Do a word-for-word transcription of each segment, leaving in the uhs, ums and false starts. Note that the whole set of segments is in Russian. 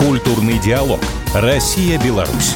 Культурный диалог. Россия-Беларусь.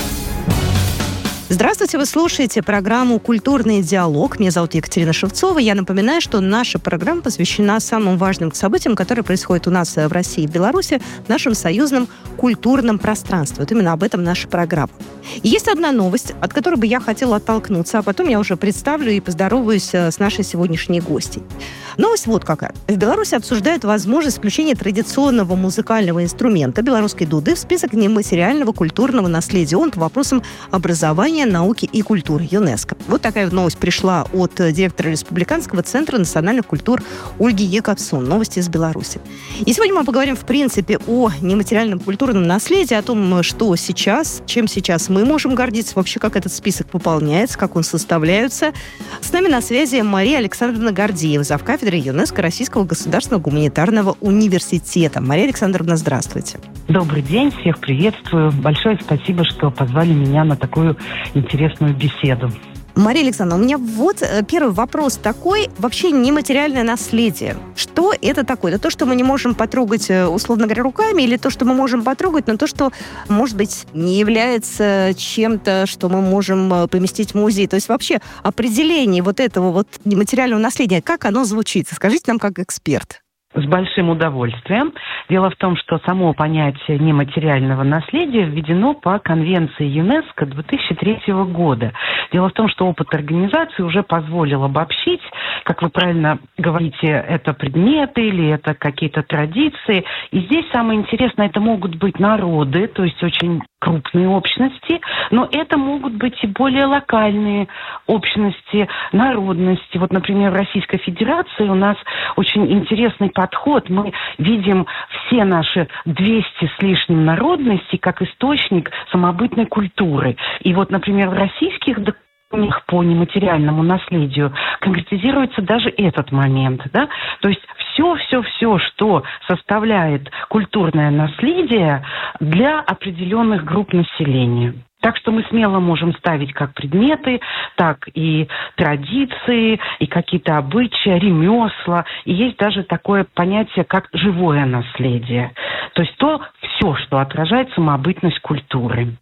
Здравствуйте, вы слушаете программу «Культурный диалог». Меня зовут Екатерина Шевцова. Я напоминаю, что наша программа посвящена самым важным событиям, которые происходят у нас в России и Беларуси, в нашем союзном культурном пространстве. Вот именно об этом наша программа. И есть одна новость, от которой бы я хотела оттолкнуться, а потом я уже представлю и поздороваюсь с нашей сегодняшней гостьей. Новость вот какая. В Беларуси обсуждают возможность включения традиционного музыкального инструмента белорусской дуды в список нематериального культурного наследия ООН по вопросам образования, науки и культуры ЮНЕСКО. Вот такая вот новость пришла от директора Республиканского центра национальных культур Ольги Якобсон. Новости из Беларуси. И сегодня мы поговорим, в принципе, о нематериальном культурном наследии, о том, что сейчас, чем сейчас мы можем гордиться, вообще, как этот список пополняется, как он составляется. С нами на связи Мария Александровна Гордеева, завкафедры ЮНЕСКО Российского государственного гуманитарного университета. Мария Александровна, здравствуйте. Добрый день, всех приветствую. Большое спасибо, что позвали меня на такую интересную беседу. Мария Александровна, у меня вот первый вопрос такой. Вообще нематериальное наследие. Что это такое? Это то, что мы не можем потрогать, условно говоря, руками, или то, что мы можем потрогать, но то, что, может быть, не является чем-то, что мы можем поместить в музей? То есть вообще определение вот этого вот нематериального наследия, как оно звучит? Скажите нам как эксперт. С большим удовольствием. Дело в том, что само понятие нематериального наследия введено по Конвенции ЮНЕСКО две тысячи третьего года. Дело в том, что опыт организации уже позволил обобщить, как вы правильно говорите, это предметы или это какие-то традиции. И здесь самое интересное, это могут быть народы, то есть очень крупные общности, но это могут быть и более локальные общности, народности. Вот, например, в Российской Федерации у нас очень интересный подход. Мы видим все наши двести с лишним народностей как источник самобытной культуры. И вот, например, в российских документах по нематериальному наследию конкретизируется даже этот момент, да? То есть все-все-все, что составляет культурное наследие для определенных групп населения. Так что мы смело можем ставить как предметы, так и традиции, и какие-то обычаи, ремесла. И есть даже такое понятие, как живое наследие. То есть то все, что отражает самобытность культуры.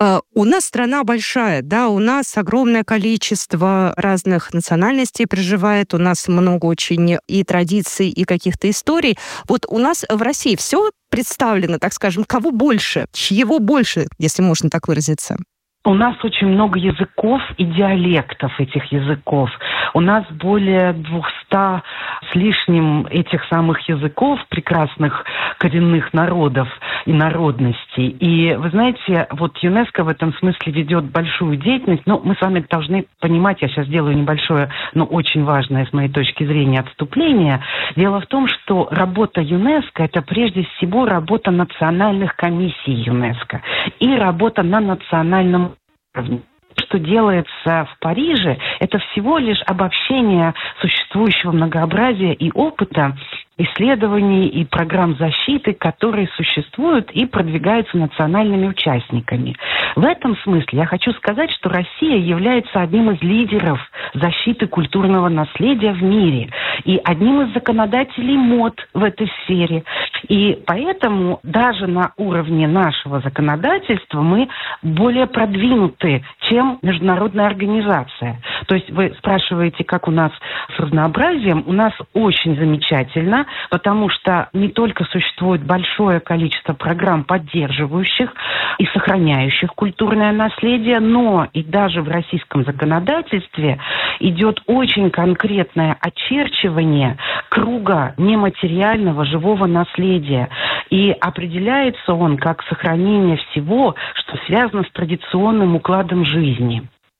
У нас страна большая, да, у нас огромное количество разных национальностей проживает, у нас много очень и традиций, и каких-то историй. Вот у нас в России все представлено, так скажем, кого больше, чьего больше, если можно так выразиться? У нас очень много языков и диалектов этих языков. У нас более двухсот с лишним этих самых языков, прекрасных коренных народов и народностей. И вы знаете, вот ЮНЕСКО в этом смысле ведет большую деятельность. Но мы с вами должны понимать, я сейчас делаю небольшое, но очень важное с моей точки зрения отступление. Дело в том, что работа ЮНЕСКО – это прежде всего работа национальных комиссий ЮНЕСКО и работа на национальном уровне. Что делается в Париже, это всего лишь обобщение существующего многообразия и опыта исследований и программ защиты, которые существуют и продвигаются национальными участниками. В этом смысле я хочу сказать, что Россия является одним из лидеров защиты культурного наследия в мире и одним из законодателей мод в этой сфере. И поэтому даже на уровне нашего законодательства мы более продвинуты, чем международная организация. То есть вы спрашиваете, как у нас с разнообразием. У нас очень замечательно, потому что не только существует большое количество программ, поддерживающих и сохраняющих культурное наследие, но и даже в российском законодательстве идет очень конкретное очерчивание круга нематериального живого наследия. И определяется он как сохранение всего, что связано с традиционным укладом жизни.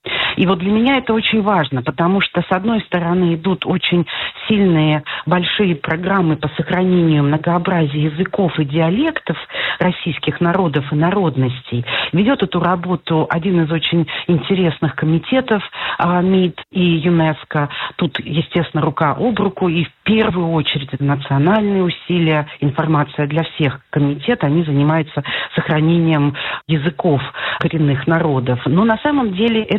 И вот для меня это очень важно, потому что, с одной стороны, идут очень сильные, большие программы по сохранению многообразия языков и диалектов российских народов и народностей. Ведет эту работу один из очень интересных комитетов МИД и ЮНЕСКО. Тут, естественно, рука об руку, и в первую очередь это национальные усилия, информация для всех комитетов, они занимаются сохранением языков коренных народов. Но на самом деле эту работу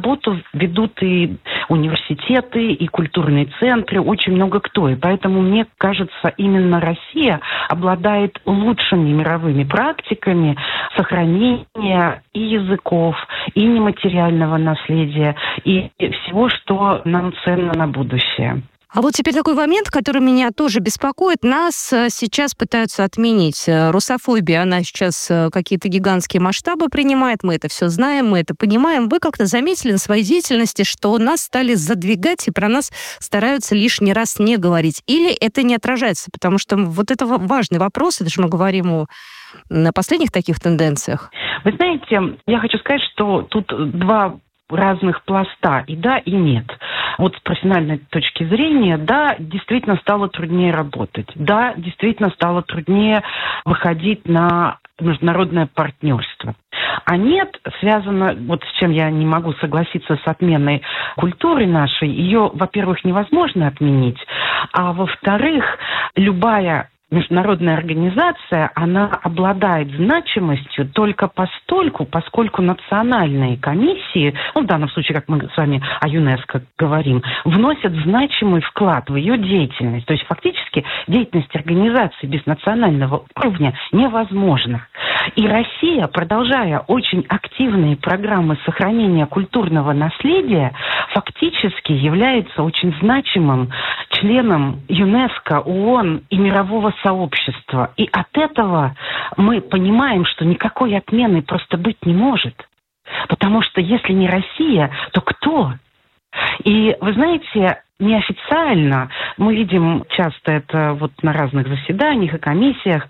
работу ведут и университеты, и культурные центры, очень много кто. И поэтому, мне кажется, именно Россия обладает лучшими мировыми практиками сохранения и языков, и нематериального наследия, и всего, что нам ценно на будущее. А вот теперь такой момент, который меня тоже беспокоит. Нас сейчас пытаются отменить. Русофобия, она сейчас какие-то гигантские масштабы принимает. Мы это все знаем, мы это понимаем. Вы как-то заметили на своей деятельности, что нас стали задвигать и про нас стараются лишний раз не говорить? Или это не отражается? Потому что вот это важный вопрос, это же мы говорим о на последних таких тенденциях. Вы знаете, я хочу сказать, что тут два разных пласта, и да, и нет. Вот с профессиональной точки зрения, да, действительно стало труднее работать, да, действительно стало труднее выходить на международное партнерство. А нет, связано, вот с чем я не могу согласиться, с отменой культуры нашей, ее, во-первых, невозможно отменить, а во-вторых, любая международная организация, она обладает значимостью только постольку, поскольку национальные комиссии, ну, в данном случае, как мы с вами о ЮНЕСКО говорим, вносят значимый вклад в ее деятельность. То есть фактически деятельность организации без национального уровня невозможна. И Россия, продолжая очень активные программы сохранения культурного наследия, фактически является очень значимым членом ЮНЕСКО, ООН и мирового сообщества. И от этого мы понимаем, что никакой отмены просто быть не может. Потому что если не Россия, то кто? И вы знаете, неофициально мы видим часто это вот на разных заседаниях и комиссиях.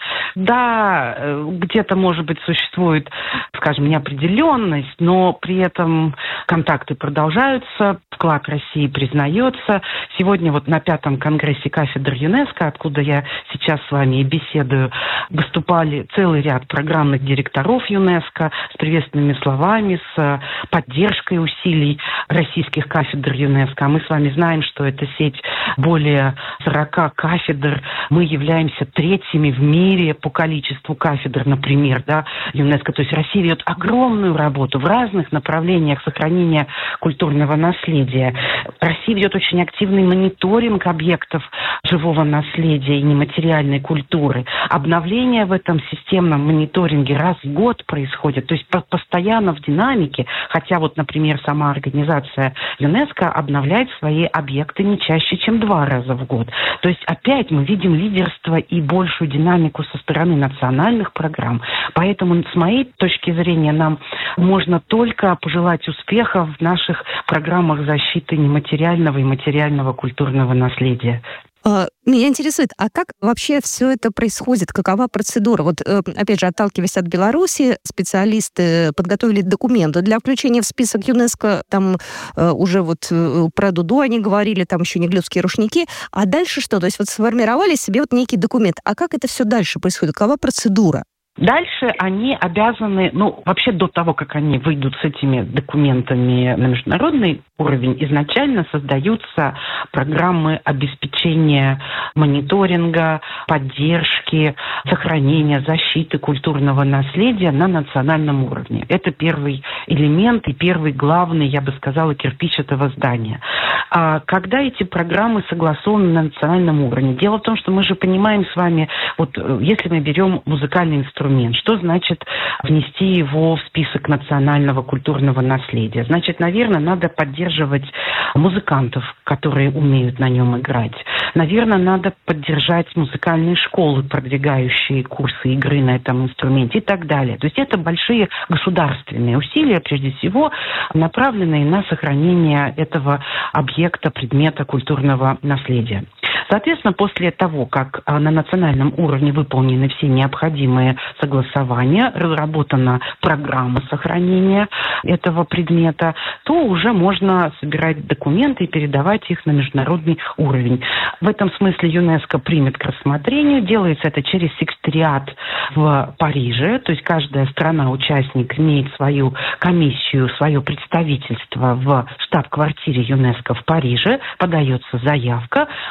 Да, где-то, может быть, существует, скажем, неопределенность, но при этом контакты продолжаются, вклад России признается. Сегодня вот на пятом конгрессе кафедр ЮНЕСКО, откуда я сейчас с вами и беседую, выступали целый ряд программных директоров ЮНЕСКО с приветственными словами, с поддержкой усилий российских кафедр ЮНЕСКО. А мы с вами знаем, что это сеть более сорока кафедр. Мы являемся третьими в мире по количеству кафедр, например, да, ЮНЕСКО. То есть Россия ведет огромную работу в разных направлениях сохранения культурного наследия. Россия ведет очень активный мониторинг объектов живого наследия и нематериальной культуры. Обновление в этом системном мониторинге раз в год происходит. То есть постоянно в динамике, хотя вот, например, сама организация ЮНЕСКО обновляет свои объекты не чаще, чем два раза в год. То есть опять мы видим лидерство и большую динамику со стороны национальных программ. Поэтому, с моей точки зрения, нам можно только пожелать успехов в наших программах защиты нематериального и материального культурного наследия. Меня интересует, а как вообще все это происходит? Какова процедура? Вот, опять же, отталкиваясь от Беларуси, специалисты подготовили документы для включения в список ЮНЕСКО. Там уже вот про Дуду они говорили, там еще неглюдские рушники. А дальше что? То есть вот сформировали себе вот некий документ. А как это все дальше происходит? Какова процедура? Дальше они обязаны, ну, вообще до того, как они выйдут с этими документами на международный уровень, изначально создаются программы обеспечения мониторинга, поддержки, сохранения, защиты культурного наследия на национальном уровне. Это первый элемент и первый главный, я бы сказала, кирпич этого здания. А когда эти программы согласованы на национальном уровне? Дело в том, что мы же понимаем с вами, вот если мы берем музыкальный инструмент, что значит внести его в список национального культурного наследия? Значит, наверное, надо поддерживать музыкантов, которые умеют на нем играть. Наверное, надо поддержать музыкальные школы, продвигающие курсы игры на этом инструменте и так далее. То есть это большие государственные усилия, прежде всего, направленные на сохранение этого объекта, предмета культурного наследия. Соответственно, после того, как на национальном уровне выполнены все необходимые согласования, разработана программа сохранения этого предмета, то уже можно собирать документы и передавать их на международный уровень. В этом смысле ЮНЕСКО примет к рассмотрению. Делается это через секретариат в Париже. То есть каждая страна-участник имеет свою комиссию, свое представительство в штаб-квартире ЮНЕСКО в Париже. Подается заявка. Она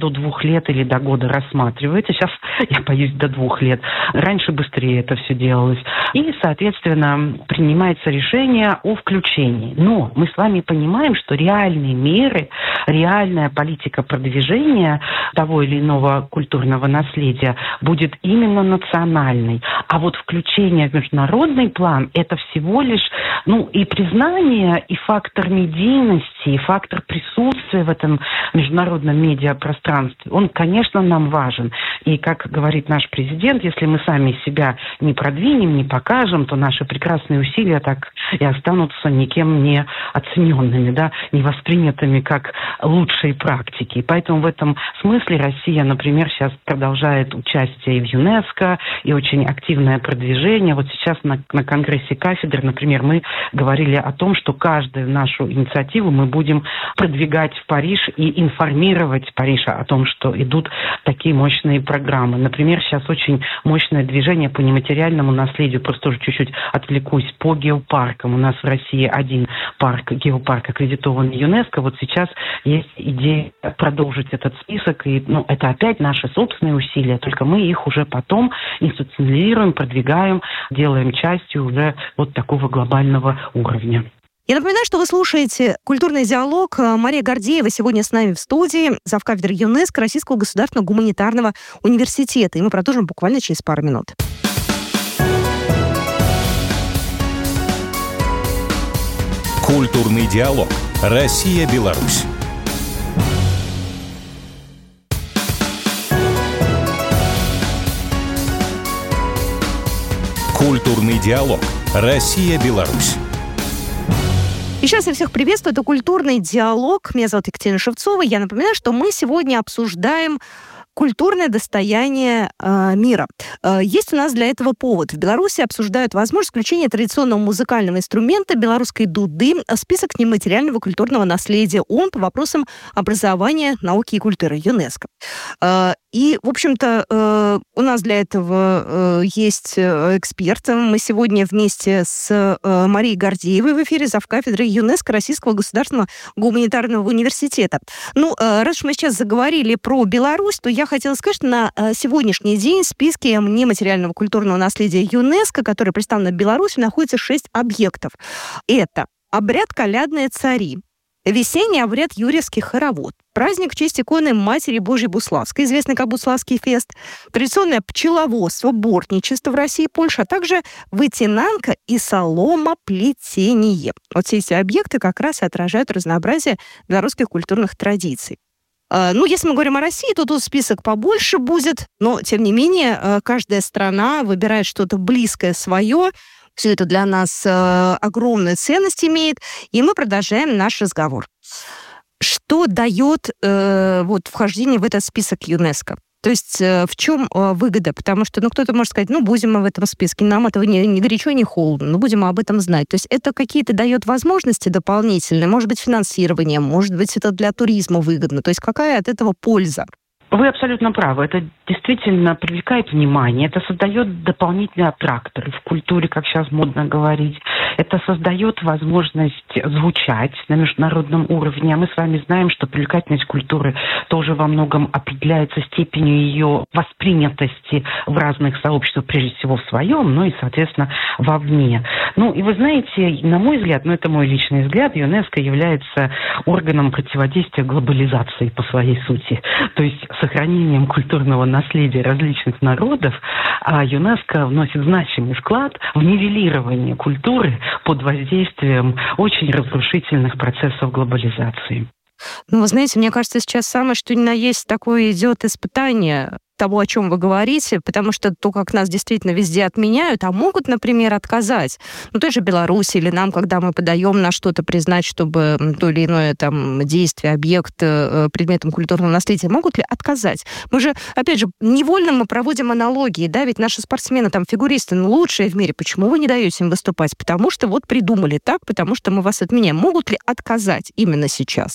до двух лет или до года рассматривается. Сейчас, я боюсь, до двух лет. Раньше быстрее это все делалось. И, соответственно, принимается решение о включении. Но мы с вами понимаем, что реальные меры, реальная политика продвижения того или иного культурного наследия будет именно национальной. А вот включение в международный план – это всего лишь ну, и признание, и фактор медийности, и фактор присутствия в этом международном медиапространстве. Он, конечно, нам важен. И, как говорит наш президент, если мы сами себя не продвинем, не покажем, то наши прекрасные усилия так и останутся никем не оцененными, да, не воспринятыми как лучшие практики. И поэтому в этом смысле Россия, например, сейчас продолжает участие и в ЮНЕСКО, и очень активное продвижение. Вот сейчас на, на Конгрессе кафедр, например, мы говорили о том, что каждую нашу инициативу мы будем продвигать в Париж и информировать Париж о том, что идут такие мощные программы. Например, сейчас очень мощное движение по нематериальному наследию, просто тоже чуть-чуть отвлекусь, по геопаркам. У нас в России один парк, геопарк, аккредитован ЮНЕСКО. Вот сейчас есть идея продолжить этот список, и ну, это опять наши собственные усилия, только мы их уже потом институционализируем, продвигаем, делаем частью уже вот такого глобального уровня. Я напоминаю, что вы слушаете «Культурный диалог». Мария Гордеева сегодня с нами в студии, завкафедры ЮНЕСКО Российского государственного гуманитарного университета. И мы продолжим буквально через пару минут. «Культурный диалог. Россия-Беларусь». Культурный диалог. Россия-Беларусь. Еще раз я всех приветствую. Это «Культурный диалог». Меня зовут Екатерина Шевцова. Я напоминаю, что мы сегодня обсуждаем культурное достояние э, мира. Э, есть у нас для этого повод. В Беларуси обсуждают возможность включения традиционного музыкального инструмента белорусской дуды в список нематериального культурного наследия ООН по вопросам образования, науки и культуры ЮНЕСКО. Э, и, в общем-то, э, у нас для этого э, есть эксперт. Мы сегодня вместе с э, Марией Гордеевой в эфире, завкафедры ЮНЕСКО Российского государственного гуманитарного университета. Ну, э, раз уж мы сейчас заговорили про Беларусь, то я Я хотела сказать, что на сегодняшний день в списке нематериального культурного наследия ЮНЕСКО, который представлен в Беларуси, находится шесть объектов. Это обряд «Колядные цари», весенний обряд «Юрьевский хоровод», праздник в честь иконы Матери Божьей Буславской, известный как Буславский фест, традиционное пчеловодство, бортничество в России и Польше, а также вытянанка и соломоплетение. Вот все эти объекты как раз и отражают разнообразие белорусских культурных традиций. Ну, если мы говорим о России, то тут список побольше будет, но, тем не менее, каждая страна выбирает что-то близкое свое. Все это для нас огромную ценность имеет, и мы продолжаем наш разговор. Что дает э, вот, вхождение в этот список ЮНЕСКО? То есть э, в чем э, выгода? Потому что ну, кто-то может сказать, ну, будем мы в этом списке, нам этого не, не горячо, не холодно, но будем об этом знать. То есть это какие-то дает возможности дополнительные, может быть, финансирование, может быть, это для туризма выгодно. То есть какая от этого польза? Вы абсолютно правы. Это действительно привлекает внимание. Это создает дополнительные аттракторы в культуре, как сейчас модно говорить. Это создает возможность звучать на международном уровне. А мы с вами знаем, что привлекательность культуры тоже во многом определяется степенью ее воспринятости в разных сообществах, прежде всего в своем, но и, соответственно, вовне. Ну, и вы знаете, на мой взгляд, ну, это мой личный взгляд, ЮНЕСКО является органом противодействия глобализации по своей сути. То есть сохранением культурного наследия различных народов, а ЮНЕСКО вносит значимый вклад в нивелирование культуры под воздействием очень разрушительных процессов глобализации. Ну, вы знаете, мне кажется, сейчас самое, что ни на есть, такое идет испытание того, о чем вы говорите, потому что то, как нас действительно везде отменяют, а могут, например, отказать. Ну, той же Беларуси или нам, когда мы подаем на что-то признать, чтобы то или иное там действие, объект предметом культурного наследия, могут ли отказать? Мы же, опять же, невольно мы проводим аналогии, да, ведь наши спортсмены, там, фигуристы, ну, лучшие в мире, почему вы не даете им выступать? Потому что вот придумали так, потому что мы вас отменяем. Могут ли отказать именно сейчас?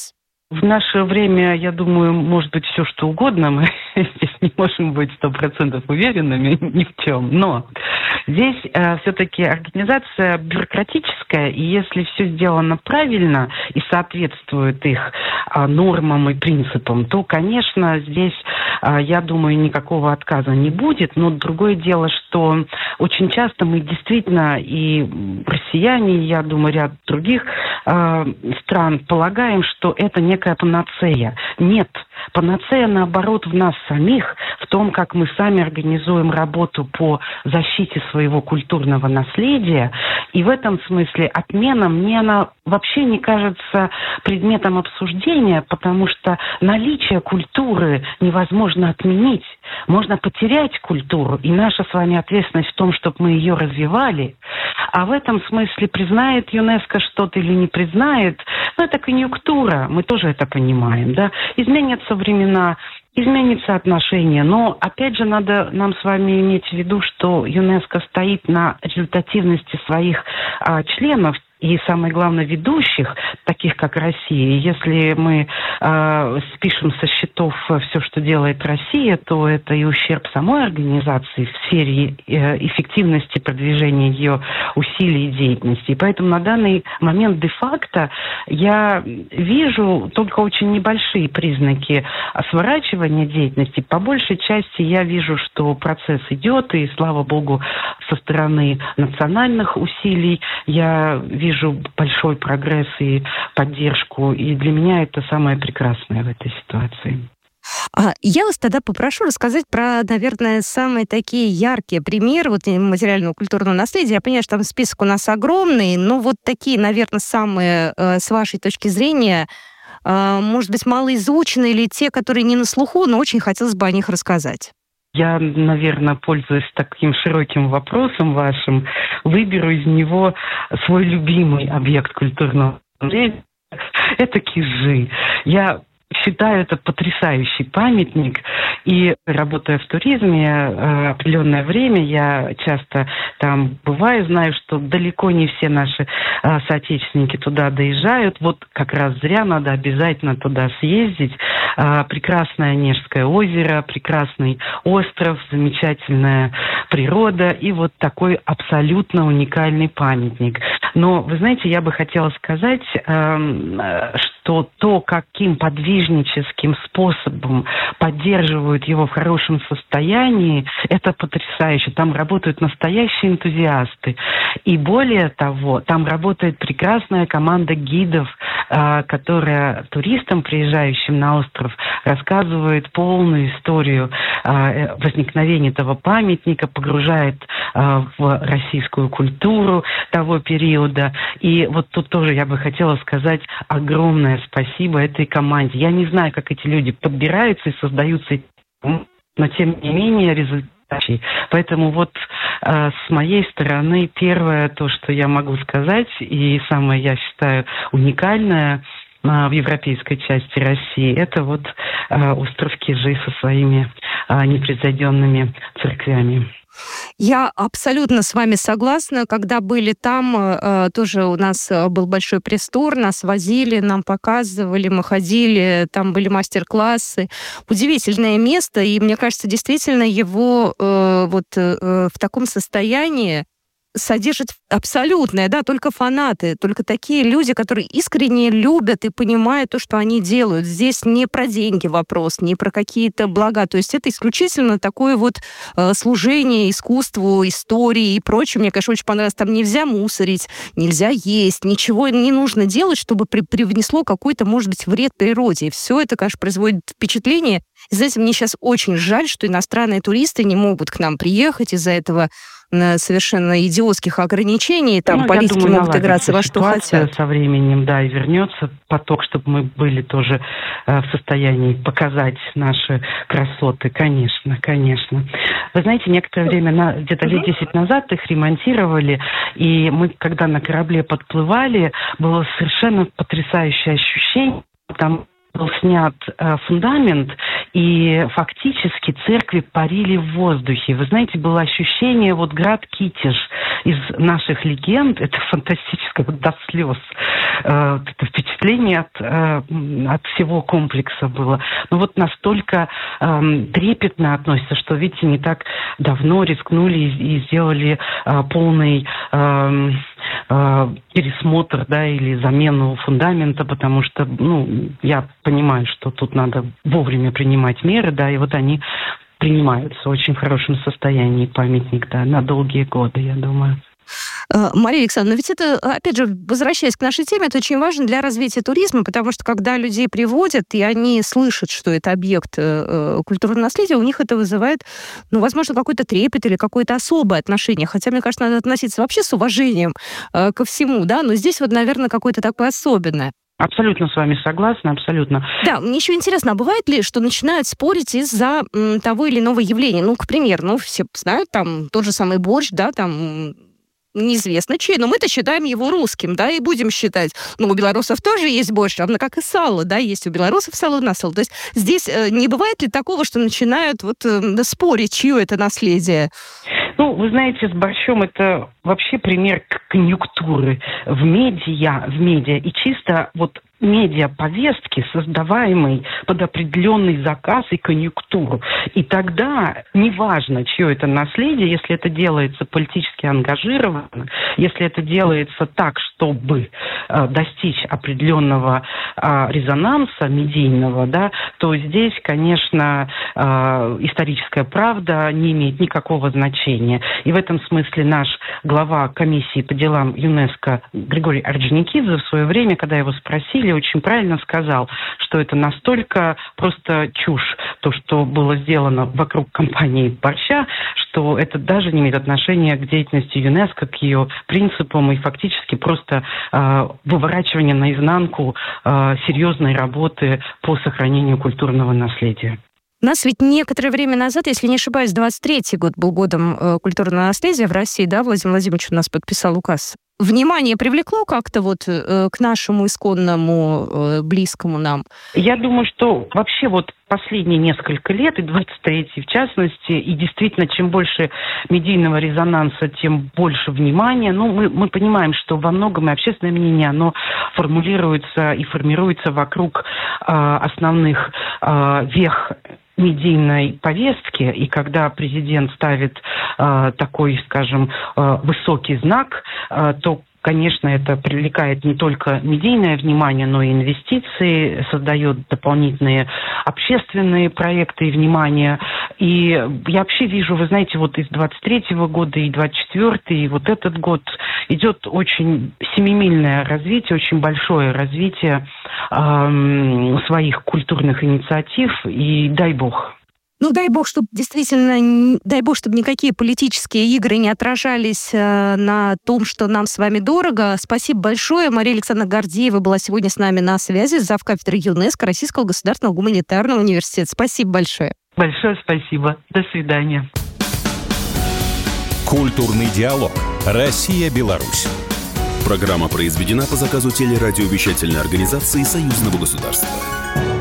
В наше время, я думаю, может быть все что угодно. Мы здесь не можем быть сто процентов уверенными ни в чем. Но здесь э, все-таки организация бюрократическая, и если все сделано правильно и соответствует их э, нормам и принципам, то, конечно, здесь, э, я думаю, никакого отказа не будет. Но другое дело, что очень часто мы действительно, и россияне, я думаю, ряд других э, стран, полагаем, что это не некая панацея. Нет. Панацея, наоборот, в нас самих, в том, как мы сами организуем работу по защите своего культурного наследия. И в этом смысле отмена мне она вообще не кажется предметом обсуждения, потому что наличие культуры невозможно отменить. Можно потерять культуру, и наша с вами ответственность в том, чтобы мы ее развивали. А в этом смысле признает ЮНЕСКО что-то или не признает, ну, это конъюнктура, мы тоже это понимаем, да. Изменятся времена, изменится отношение, но, опять же, надо нам с вами иметь в виду, что ЮНЕСКО стоит на результативности своих а, членов, и, самое главное, ведущих, таких как Россия. Если мы э, спишем со счетов все, что делает Россия, то это и ущерб самой организации в сфере э, эффективности продвижения ее усилий и деятельности. И поэтому на данный момент де-факто я вижу только очень небольшие признаки сворачивания деятельности. По большей части я вижу, что процесс идет, и, слава богу, со стороны национальных усилий я вижу вижу большой прогресс и поддержку, и для меня это самое прекрасное в этой ситуации. А я вас тогда попрошу рассказать про, наверное, самые такие яркие примеры вот материального культурного наследия. Я понимаю, что там список у нас огромный, но вот такие, наверное, самые, с вашей точки зрения, может быть, малоизученные или те, которые не на слуху, но очень хотелось бы о них рассказать. Я, наверное, пользуясь таким широким вопросом вашим, выберу из него свой любимый объект культурного наследия. Это Кижи. Я считаю, это потрясающий памятник. И работая в туризме э, определенное время, я часто там бываю, знаю, что далеко не все наши э, соотечественники туда доезжают. Вот как раз зря, надо обязательно туда съездить. Э, прекрасное Онежское озеро, прекрасный остров, замечательная природа и вот такой абсолютно уникальный памятник. Но, вы знаете, я бы хотела сказать, э, что то, каким подвижническим способом поддерживают его в хорошем состоянии, это потрясающе. Там работают настоящие энтузиасты. И более того, там работает прекрасная команда гидов, э, которая туристам, приезжающим на остров, рассказывает полную историю э, возникновения этого памятника, погружает э, в российскую культуру того периода. И вот тут тоже я бы хотела сказать огромное спасибо этой команде. Я не знаю, как эти люди подбираются и создаются, но тем не менее результат. Поэтому вот э, с моей стороны первое, то, что я могу сказать, и самое, я считаю, уникальное э, в европейской части России, это вот э, остров Кижи со своими э, непревзойденными церквями. Я абсолютно с вами согласна. Когда были там, э, тоже у нас был большой пресс-тур, нас возили, нам показывали, мы ходили, там были мастер-классы. Удивительное место, и мне кажется, действительно его э, вот э, в таком состоянии содержит абсолютное, да, только фанаты, только такие люди, которые искренне любят и понимают то, что они делают. Здесь не про деньги вопрос, не про какие-то блага. То есть это исключительно такое вот э, служение искусству, истории и прочее. Мне, конечно, очень понравилось. Там нельзя мусорить, нельзя есть, ничего не нужно делать, чтобы при- привнесло какой-то, может быть, вред природе. И все это, конечно, производит впечатление. И, знаете, мне сейчас очень жаль, что иностранные туристы не могут к нам приехать из-за этого совершенно идиотских ограничений, там ну, политики думаю, могут играться во что хотят. Со временем, да, и вернется поток, чтобы мы были тоже э, в состоянии показать наши красоты, конечно, конечно. Вы знаете, некоторое время, на, где-то лет десять назад их ремонтировали, и мы, когда на корабле подплывали, было совершенно потрясающее ощущение, там был снят э, фундамент, и фактически церкви парили в воздухе. Вы знаете, было ощущение, вот град Китеж из наших легенд, это фантастическое, вот до слез. э, это впечатление от, э, от всего комплекса было. Но вот настолько э, трепетно относятся, что, видите, не так давно рискнули и, и сделали э, полный э, э, пересмотр, да, или замену фундамента, потому что, ну, я понимаю, что тут надо вовремя принимать меры, да, и вот они принимаются в очень хорошем состоянии, памятник, да, на долгие годы, я думаю. Мария Александровна, ведь это, опять же, возвращаясь к нашей теме, это очень важно для развития туризма, потому что когда людей приводят, и они слышат, что это объект э, культурного наследия, у них это вызывает, ну, возможно, какой-то трепет или какое-то особое отношение. Хотя, мне кажется, надо относиться вообще с уважением э, ко всему, да, но здесь вот, наверное, какое-то такое особенное. Абсолютно с вами согласна, абсолютно. Да, мне еще интересно, а бывает ли, что начинают спорить из-за м, того или иного явления? Ну, к примеру, ну, все знают, там, тот же самый борщ, да, там... неизвестно чей, но мы-то считаем его русским, да, и будем считать. Ну, у белорусов тоже есть борщ, равно как и сало, да, есть у белорусов сало на сало. То есть здесь э, не бывает ли такого, что начинают вот э, спорить, чье это наследие? Ну, вы знаете, с борщом это вообще пример конъюнктуры в медиа, в медиа. И чисто вот медиаповестки, создаваемой под определенный заказ и конъюнктуру. И тогда неважно, чье это наследие, если это делается политически ангажированно, если это делается так, чтобы э, достичь определенного э, резонанса медийного, да, то здесь, конечно, э, историческая правда не имеет никакого значения. И в этом смысле наш глава комиссии по делам ЮНЕСКО Григорий Орджоникидзе в свое время, когда его спросили, очень правильно сказал, что это настолько просто чушь, то, что было сделано вокруг компании борща, что это даже не имеет отношения к деятельности ЮНЕСКО, к ее принципам и фактически просто э, выворачивание наизнанку э, серьезной работы по сохранению культурного наследия. У нас ведь некоторое время назад, если не ошибаюсь, двадцать третий год был годом э, культурного наследия в России, да, Владимир Владимирович у нас подписал указ. Внимание привлекло как-то вот э, к нашему исконному, э, близкому нам? Я думаю, что вообще вот последние несколько лет, и двадцать третий в частности, и действительно, чем больше медийного резонанса, тем больше внимания. Ну, мы, мы понимаем, что во многом и общественное мнение, оно формулируется и формируется вокруг э, основных э, вех медийной повестки, и когда президент ставит э, такой, скажем, э, высокий знак, э, то, конечно, это привлекает не только медийное внимание, но и инвестиции, создает дополнительные общественные проекты и внимание. И я вообще вижу, вы знаете, вот из двадцать третьего года и двадцать четвёртый, и вот этот год идет очень семимильное развитие, очень большое развитие э, своих культурных инициатив, и дай бог. Ну, дай бог, чтобы действительно, дай бог, чтобы никакие политические игры не отражались э, на том, что нам с вами дорого. Спасибо большое. Мария Александровна Гордеева была сегодня с нами на связи, завкафедрой ЮНЕСКО Российского государственного гуманитарного университета. Спасибо большое. Большое спасибо. До свидания. Культурный диалог. Россия-Беларусь. Программа произведена по заказу телерадиовещательной организации Союзного государства.